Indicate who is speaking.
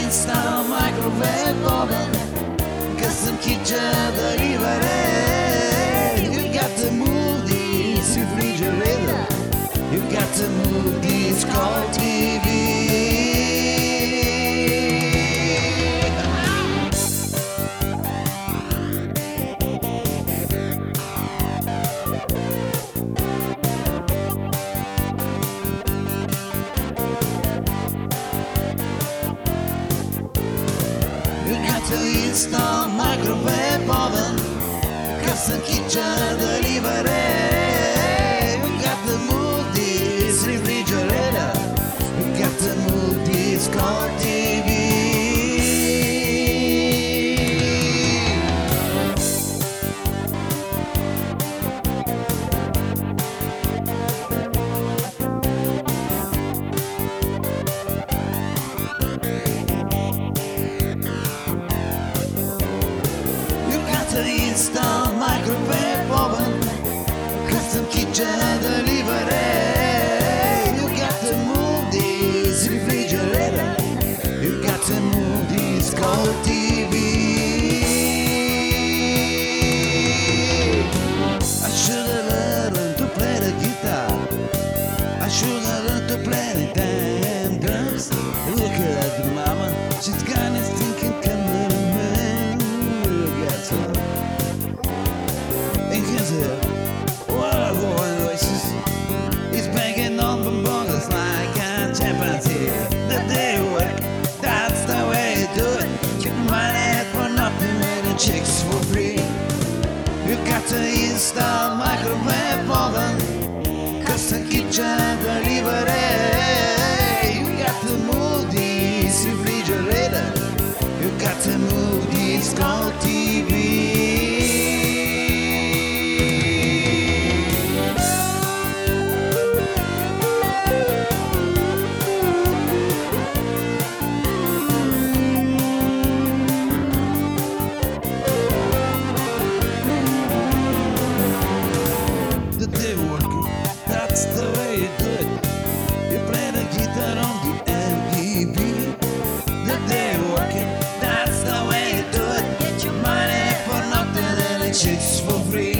Speaker 1: install microwave oven, custom kitchen delivery. You got to move this refrigerator. You got to move this color TV. You got to install microwave oven, custom kitchen delivery. You got to move this refrigerator. You got to move this color TV. To install microwave oven, custom kitchen delivery. You got to move this refrigerator. You got to move this color TV. I should have learned to play the guitar. I should have learned to play the damn drums. Look at the mama, she's got a stinking cameraman. Guess what? What voices? He's banging on the bongos like a chimpanzee. The day work, that's the way you do it. Get money for nothing and the chicks for free. You got to install microwave oven, custom kitchen delivery. You got to move this refrigerator. You got to move this color TV. That's the way you do it. You play the guitar on the MPV. The day working, that's the way you do it. Get your money for nothing and the chicks for free.